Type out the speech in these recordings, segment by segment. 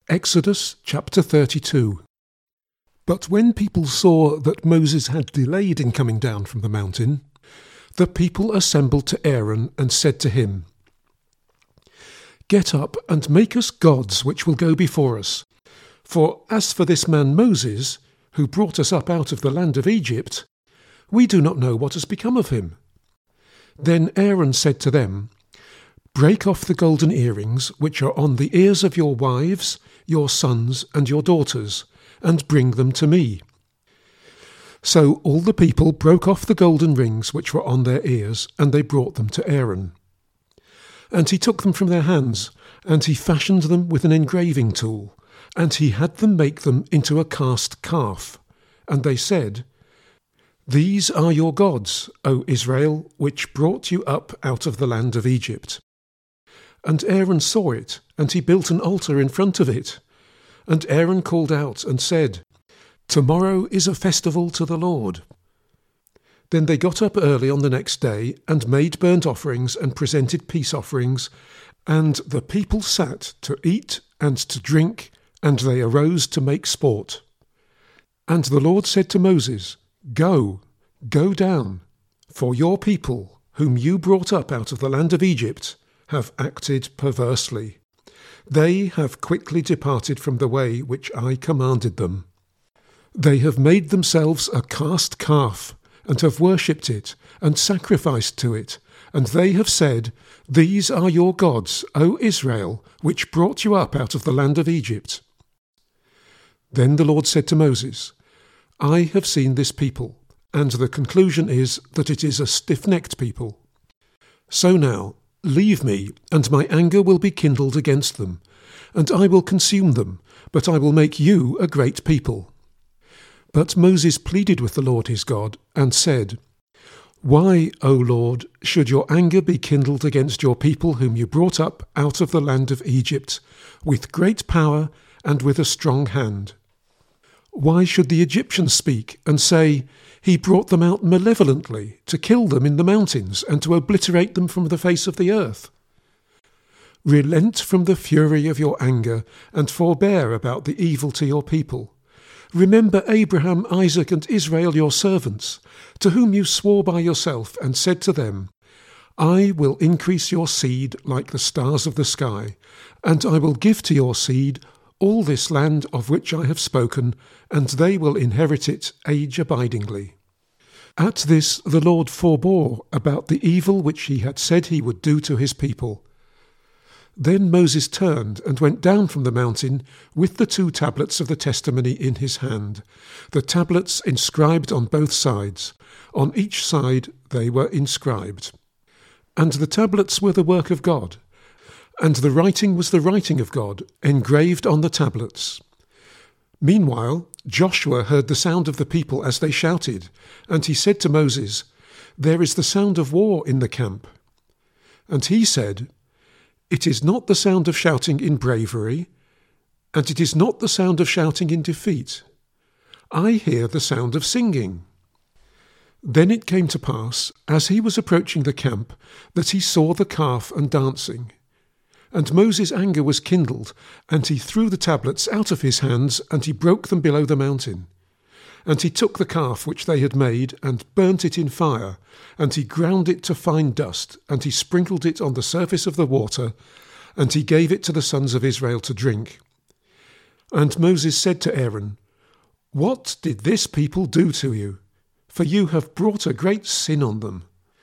Exodus chapter 32. But when people saw that Moses had delayed in coming down from the mountain, the people assembled to Aaron and said to him, "Get up and make us gods which will go before us. For as for this man Moses, who brought us up out of the land of Egypt, we do not know what has become of him." Then Aaron said to them, "Break off the golden earrings which are on the ears of your wives, your sons, and your daughters, and bring them to me." So all the people broke off the golden rings which were on their ears, and they brought them to Aaron. And he took them from their hands, and he fashioned them with an engraving tool, and he had them make them into a cast calf. And they said, "These are your gods, O Israel, which brought you up out of the land of Egypt." And Aaron saw it, and he built an altar in front of it. And Aaron called out and said, "Tomorrow is a festival to the Lord." Then they got up early on the next day, and made burnt offerings and presented peace offerings, and the people sat to eat and to drink, and they arose to make sport. And the Lord said to Moses, Go down, for your people, whom you brought up out of the land of Egypt, have acted perversely. They have quickly departed from the way which I commanded them. They have made themselves a cast calf, and have worshipped it, and sacrificed to it, and they have said, "These are your gods, O Israel, which brought you up out of the land of Egypt." Then the Lord said to Moses, "I have seen this people, and the conclusion is that it is a stiff-necked people. So now, leave me, and my anger will be kindled against them, and I will consume them, but I will make you a great people." But Moses pleaded with the Lord his God, and said, "Why, O Lord, should your anger be kindled against your people whom you brought up out of the land of Egypt, with great power and with a strong hand? Why should the Egyptians speak and say, 'He brought them out malevolently, to kill them in the mountains, and to obliterate them from the face of the earth'? Relent from the fury of your anger, and forbear about the evil to your people. Remember Abraham, Isaac, and Israel your servants, to whom you swore by yourself, and said to them, 'I will increase your seed like the stars of the sky, and I will give to your seed all this land of which I have spoken, and they will inherit it age-abidingly.' At this the Lord forbore about the evil which he had said he would do to his people. Then Moses turned and went down from the mountain with the 2 tablets of the testimony in his hand, the tablets inscribed on both sides. On each side they were inscribed. And the tablets were the work of God, and the writing was the writing of God, engraved on the tablets. Meanwhile Joshua heard the sound of the people as they shouted, and he said to Moses, "There is the sound of war in the camp." And he said, "It is not the sound of shouting in bravery, and it is not the sound of shouting in defeat. I hear the sound of singing." Then it came to pass, as he was approaching the camp, that he saw the calf and dancing. And Moses' anger was kindled, and he threw the tablets out of his hands, and he broke them below the mountain. And he took the calf which they had made, and burnt it in fire, and he ground it to fine dust, and he sprinkled it on the surface of the water, and he gave it to the sons of Israel to drink. And Moses said to Aaron, "What did this people do to you? For you have brought a great sin on them."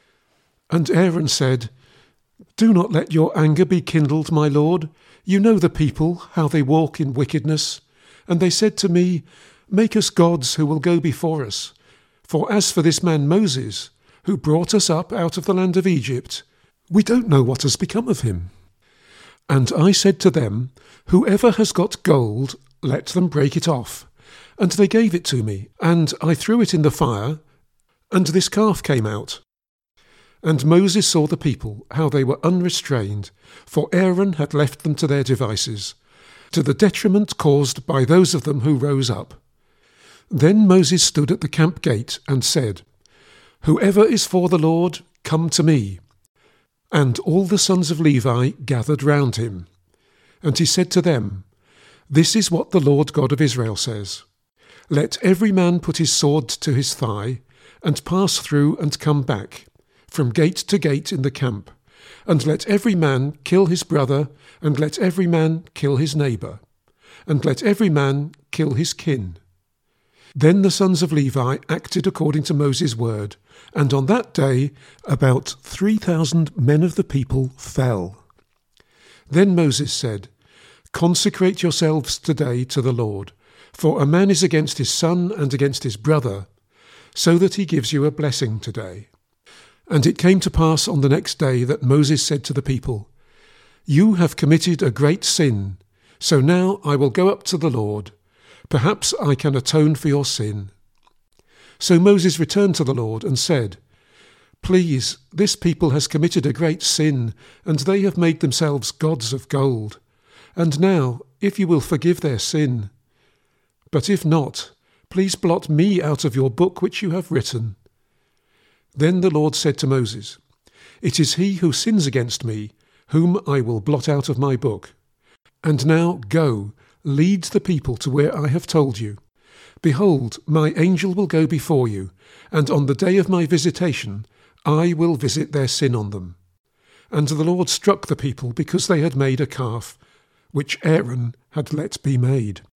And Aaron said, "Do not let your anger be kindled, my lord. You know the people, how they walk in wickedness. And they said to me, 'Make us gods who will go before us. For as for this man Moses, who brought us up out of the land of Egypt, we don't know what has become of him.' And I said to them, 'Whoever has got gold, let them break it off.' And they gave it to me, and I threw it in the fire, and this calf came out." And Moses saw the people, how they were unrestrained, for Aaron had left them to their devices, to the detriment caused by those of them who rose up. Then Moses stood at the camp gate and said, "Whoever is for the Lord, come to me." And all the sons of Levi gathered round him. And he said to them, This is what the Lord God of Israel says. Let every man put his sword to his thigh, and pass through and come back, from gate to gate in the camp, and let every man kill his brother, and let every man kill his neighbour, and let every man kill his kin. Then the sons of Levi acted according to Moses' word, and on that day about 3,000 men of the people fell. Then Moses said, Consecrate yourselves today to the Lord, for a man is against his son and against his brother, so that he gives you a blessing today. And it came to pass on the next day that Moses said to the people, You have committed a great sin, so now I will go up to the Lord. Perhaps I can atone for your sin. So Moses returned to the Lord and said, Please, this people has committed a great sin, and they have made themselves gods of gold. And now, if you will forgive their sin. But if not, please blot me out of your book which you have written. Then the Lord said to Moses, It is he who sins against me, whom I will blot out of my book. And now go, lead the people to where I have told you. Behold, my angel will go before you, and on the day of my visitation I will visit their sin on them. And the Lord struck the people because they had made a calf, which Aaron had let be made.